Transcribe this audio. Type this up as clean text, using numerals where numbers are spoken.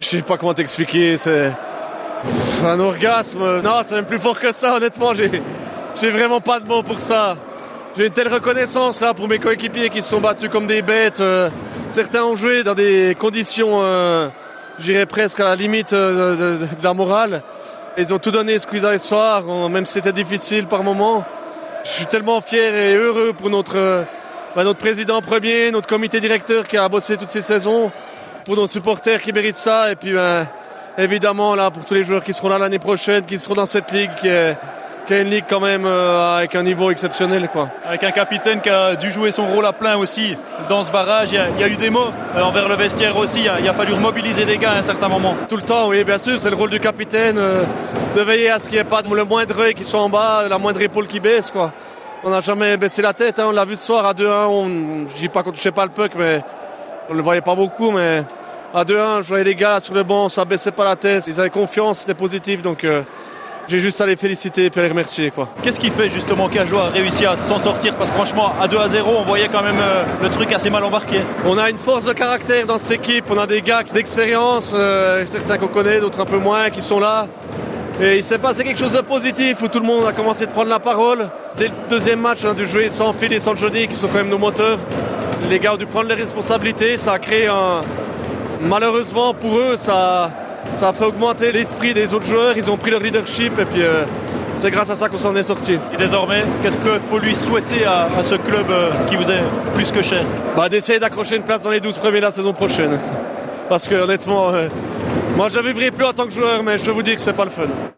Je sais pas comment t'expliquer, c'est un orgasme. Non, c'est même plus fort que ça, honnêtement, j'ai vraiment pas de mots pour ça. J'ai une telle reconnaissance là pour mes coéquipiers qui se sont battus comme des bêtes. Certains ont joué dans des conditions, j'irais presque à la limite de la morale. Ils ont tout donné ce qu'ils avaient ce soir, même si c'était difficile par moments. Je suis tellement fier et heureux pour notre président premier, notre comité directeur qui a bossé toutes ces saisons, pour nos supporters qui méritent ça, et puis évidemment là pour tous les joueurs qui seront là l'année prochaine, qui seront dans cette ligue qui est une ligue quand même avec un niveau exceptionnel, quoi. Avec un capitaine qui a dû jouer son rôle à plein aussi dans ce barrage. Il y a eu des mots envers le vestiaire aussi. Il a fallu remobiliser les gars à un certain moment. Tout le temps, oui, bien sûr, c'est le rôle du capitaine de veiller à ce qu'il n'y ait pas le moindre œil qui soit en bas, la moindre épaule qui baisse, quoi. On n'a jamais baissé la tête, on l'a vu ce soir à 2-1. Je dis pas qu'on touchait pas le puck, mais on le voyait pas beaucoup, mais à 2-1, je voyais les gars là, sur le banc, ça baissait pas la tête, ils avaient confiance, c'était positif, donc j'ai juste à les féliciter et à les remercier, quoi. Qu'est-ce qui fait justement qu'Ajoie a réussi à s'en sortir? Parce que franchement, à 2-0, on voyait quand même le truc assez mal embarqué. On a une force de caractère dans cette équipe, on a des gars d'expérience, certains qu'on connaît, d'autres un peu moins, qui sont là. Et il s'est passé quelque chose de positif où tout le monde a commencé de prendre la parole. Dès le deuxième match, on a dû jouer sans Phil et sans Johnny, qui sont quand même nos moteurs. Les gars ont dû prendre les responsabilités, ça a créé malheureusement pour eux, ça a fait augmenter l'esprit des autres joueurs, ils ont pris leur leadership et puis c'est grâce à ça qu'on s'en est sorti. Et désormais, qu'est-ce qu'il faut lui souhaiter à ce club qui vous est plus que cher? D'essayer d'accrocher une place dans les 12 premiers la saison prochaine. Parce que honnêtement, moi je ne vivrai plus en tant que joueur, mais je peux vous dire que c'est pas le fun.